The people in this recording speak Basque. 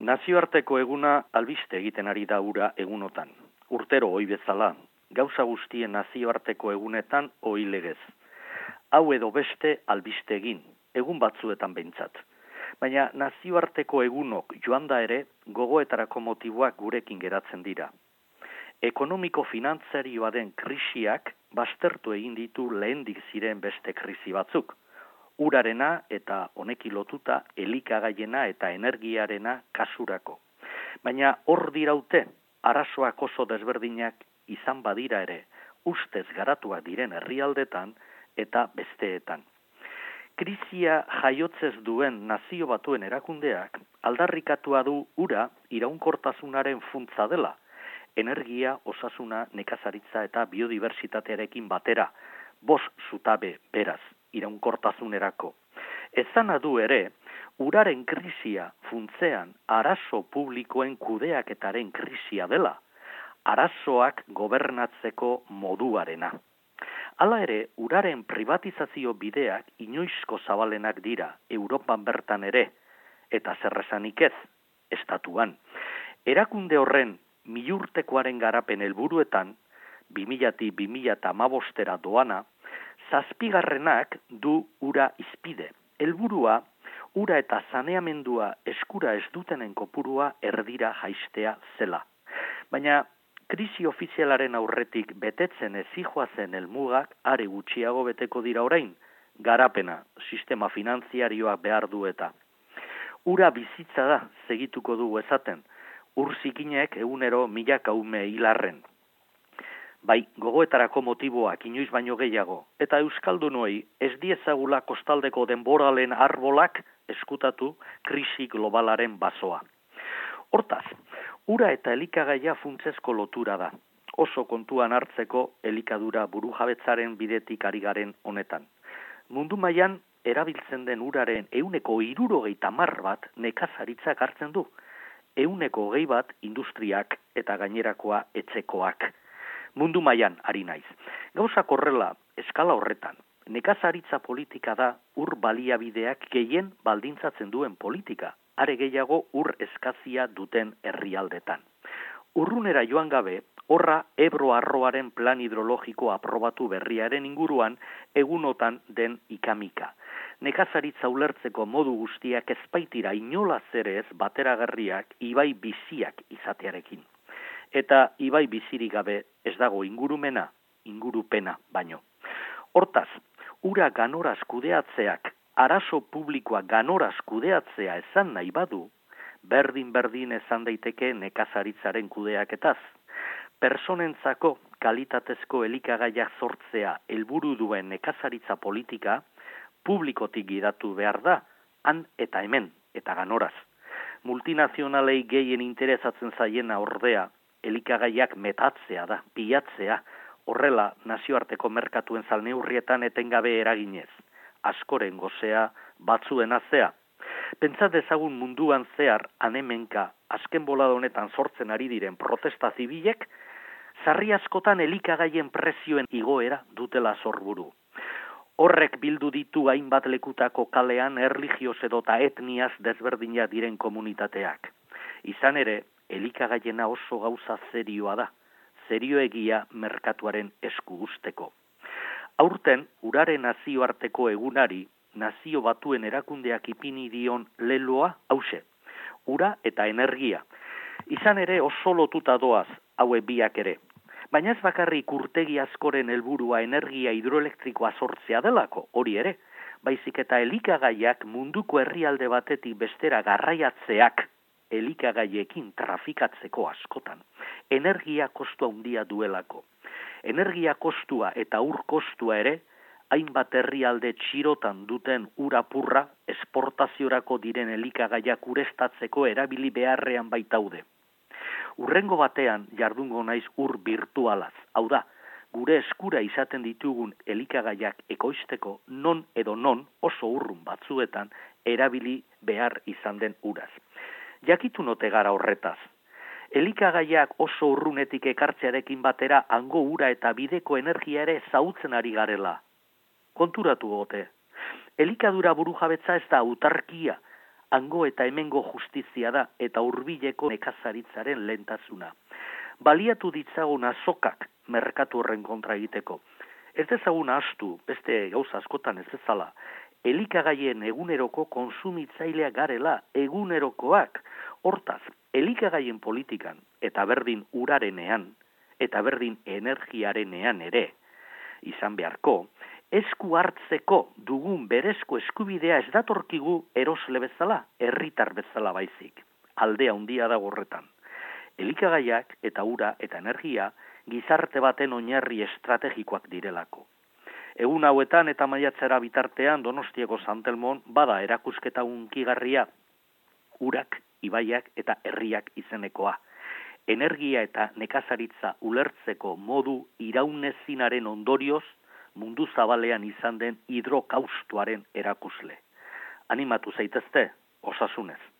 Nazioarteko eguna albiste egiten ari da ura egunotan. Urtero ohi bezala, gauza guztien nazioarteko egunetan ohi legez. Hau edo beste albiste egin, egun batzuetan behintzat. Baina nazioarteko egunok joan da ere, gogoetarako motiboak gurekin geratzen dira. Ekonomiko finantzarioa den krisiak baztertu egin ditu lehendik ziren beste krisi batzuk. Urarena eta honekin lotuta elikagaiena eta energiarena kasurako. Baina hor diraute, arazoak oso desberdinak izan badira ere, ustez garatuak diren herrialdetan eta besteetan. Krisia jaiotzez duen Nazio Batuen erakundeak aldarrikatua du ura iraunkortasunaren funtsa dela, energia, osasuna, nekazaritza eta biodibertsitatearekin batera, 5 zutabe beraz, iraunkortasunerako. Ezana du ere, uraren krisia funtzean arazo publikoen kudeaketaren krisia dela, arazoak gobernatzeko moduarena. Hala ere, uraren privatizazio bideak inoizko zabalenak dira Europan bertan ere, eta zerresanik ez, estatuan. Erakunde horren milurtekoaren garapen helburuetan, 2000-2015 doana, 7. du ura izpide. Helburua, ura eta saneamendua eskura ez dutenen kopurua erdira jaistea zela. Baina, krisi ofizialaren aurretik betetzen ezijoazen helmugak are gutxiago beteko dira orain, garapena, sistema finantziarioak behar du eta. Ura bizitza da, segituko dugu esaten, ur zikinek egunero milaka ume hilarren. Bai, gogoetarako motiboak inoiz baino gehiago, eta euskaldunoi ez diezagula kostaldeko denboralen arbolak eskutatu krisi globalaren basoa. Hortaz, ura eta elikagaia funtsezko lotura da, oso kontuan hartzeko elikadura burujabetzaren bidetik ari garen honetan. Mundu mailan erabiltzen den uraren 70% bat nekazaritzak hartzen du, 20% industriak eta gainerakoa etxekoak. Mundu mailan ari naiz. Gauzak horrela, eskala horretan, nekazaritza politika da ur baliabideak gehien baldintzatzen duen politika, are gehiago ur eskazia duten herrialdetan. Urrunera joan gabe, horra Ebro arroaren plan hidrologiko aprobatu berriaren inguruan egunotan den ikamika. Nekazaritza ulertzeko modu guztiak ezpaitira inolaz ere ez bateragarriak ibai biziak izatearekin. Eta ibai bizirik gabe ez dago ingurumena, ingurupena baino. Hortaz, ura ganoraz kudeatzeak, arazo publikoa ganoraz kudeatzea esan nahi badu, berdin esan daiteke nekazaritzaren kudeaketaz. Personentzako kalitatezko elikagaiak sortzea helburu duen nekazaritza politika, publikotik gidatu behar da, han eta hemen, eta ganoraz. Multinazionalei gehien interesatzen zaiena ordea, elikagaiak metatzea da, pilatzea, horrela nazioarteko merkatuen salneurrietan etengabe eraginez, askoren gozea, batzuen azea. Pentsa dezagun munduan zehar anemenka azken bolada honetan sortzen ari diren protesta zibilek, sarri askotan elikagaien prezioen igoera dutela sorburu. Horrek bildu ditu hainbat lekutako kalean erlijioz edota etniaz desberdina diren komunitateak. Izan ere, elikagaiena oso gauza serioa da, serioegia merkatuaren esku usteko. Aurten, uraren nazioarteko egunari, Nazio Batuen erakundeak ipini dion leloa hause, ura eta energia. Izan ere oso lotuta doaz, haue biak ere. Baina ez bakarrik urtegi askoren helburua energia hidroelektrikoa sortzea delako, hori ere, baizik eta elikagaiak munduko herrialde batetik bestera garraiatzeak, elikagaiekin trafikatzeko askotan, energia kostua handia duelako. Energia kostua eta ur kostua ere, hainbat herrialde txirotan duten urapurra esportaziorako diren elikagaiak urestatzeko erabili beharrean baitaude. Urrengo batean jardungo naiz ur virtualaz, hau da, gure eskura izaten ditugun elikagaiak ekoizteko non edo non oso urrun batzuetan erabili behar izan den uraz. Jakitu note gara horretaz. Elikagaiak oso urrunetik ekartzearekin batera hango ura eta bideko energia ere zautzen ari garela. Konturatu gote. Elikadura burujabetza ez da autarkia, hango eta hemengo justizia da eta hurbileko nekazaritzaren lehentasuna. Baliatu ditzagun azokak merkatu horren kontra egiteko. Ez dezagun astu, beste gauza askotan ez bezala, elikagaien eguneroko konsumitzailea garela, egunerokoak. Hortaz, elikagaien politikan eta berdin urarenean eta berdin energiarenean ere izan beharko, esku hartzeko dugun berezko eskubidea ez datorkigu erosle bezala, herritar bezala baizik. Aldea handia dago horretan. Elikagaiak eta ura eta energia gizarte baten oinarri estrategikoak direlako. Egun hauetan eta maiatzera bitartean Donostiako San Telmon bada erakusketa hunkigarria urak, ibaiak eta herriak izenekoa. Energia eta nekazaritza ulertzeko modu iraunezinaren ondorioz mundu zabalean izan den hidrokaustuaren erakusle. Animatu zaitezte, osasunez.